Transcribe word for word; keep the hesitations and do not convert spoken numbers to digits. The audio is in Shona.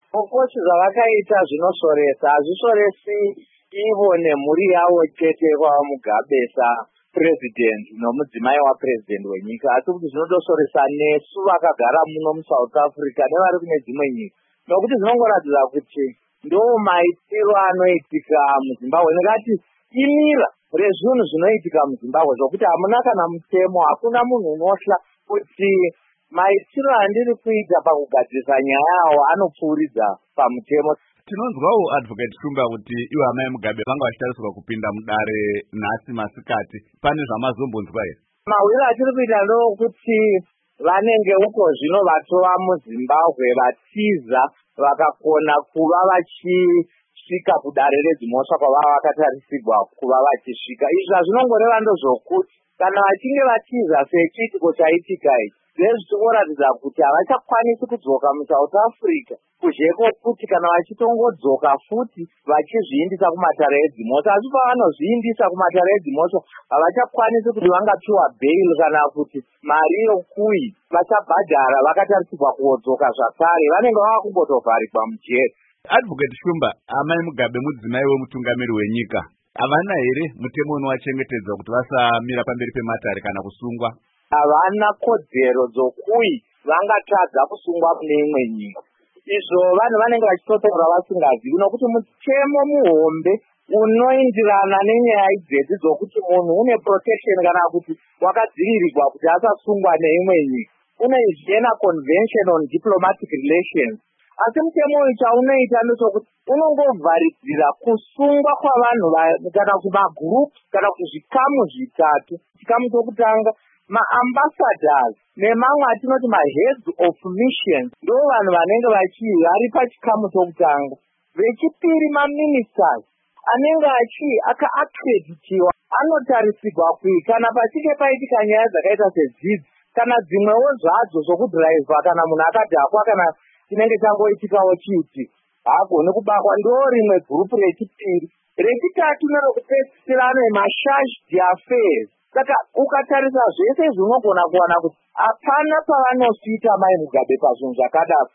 Bokosi zvavakaita zvinosoresa hazvisoresi ivo nemhuri yavo chete kwavamugabesa president nomudzimai wapresident wenyika, asi kuti zvinotosoresa nesu vakagara muno muSouth Africa nevari kune dzimwe nyika, nokuti zvinongoratidza kuti ndo maitiro anoitika muZimbabwe. Ndingati imira rezvinhu zvinoitika muZimbabwe zvokuti hamuna kana mutemo, hakuna munhu unohla kuti maitiro andiri kuita pakugadzirisa nyaya yawo anopfuuridza pamutemo. Tinonzwawo Advocate Shumba kuti ivo amai Mugabe vanga vachitarisirwa kupinda mudare nhasi masikati. Pane zvamazombonzwa here? Mahwiro atiri kuita ndokuti vanenge uko zvino vatova muZimbabwe vatiza vakakona kuva vachisvika kudare redzimhosva kwavava vakatarisirwa kuva vachisvika. Izvi hazvinongoreva ndozvokuti kana vachinge vatiza sechiitiko chaitika ichi, zvezvichinoratidza kuti havachakwanisi kudzoka muSouth Africa, kuzheko kuti kana vachitongodzoka futi vachizviindisa kumatare edzimhosva, asi pavanozviindisa kumatare edzimhosva havachakwanisi kuti vangapiwa bail kana kuti mari yokui vachabhadhara vakatarisirwa kuodzoka zvakare, vanenge vava kungotovharikwa mujeri. Advocate Shumba, amai Mugabe mudzimai wemutungamiri wenyika, havana here mutemo unovachengetedza kuti vasamira pamberi pematare kana kusungwa? Havana kodzero dzokui vangatadza kusungwa kune imwe nyika. Izvo vanhu vanenge vachitotaura vasingazivi, nokuti mutemo muhombe unoindirana nenyaya idzedzi dzokuti munhu une protection kana kuti wakadzivirirwa kuti asasungwa neimwe nyika, une Vienna Convention on Diplomatic Relations. Asi mutemo uyu chaunoita ndechokuti unongovharidzira kusungwa kwavanhu kana kuti magurupu kana kuti zvikamu zvitatu. Chikamu chokutanga, maambassadors nemamwe atinoti maheads of missions ndo vanhu vanenge vachii vari pachikamu chokutanga. Vechipiri, maministers anenge achii akaaccreditiwa anotarisirwa kuti kana pachinge paitika nyaya dzakaita sedzidzi kana dzimwewo zvadzo zvokudhiraivhwa kana munhu akadhakwa kana chinenge changoitikawo chiiti haagoni kubakwa, ndo rimwe gurupu rechipiri. Rechitatu nerokupedzisira nemashash affairs. Saka ukatarisa zvese zvinogona kuwana kuti hapana pavanosvita mai Mugabe pazvinhu zvakadaro.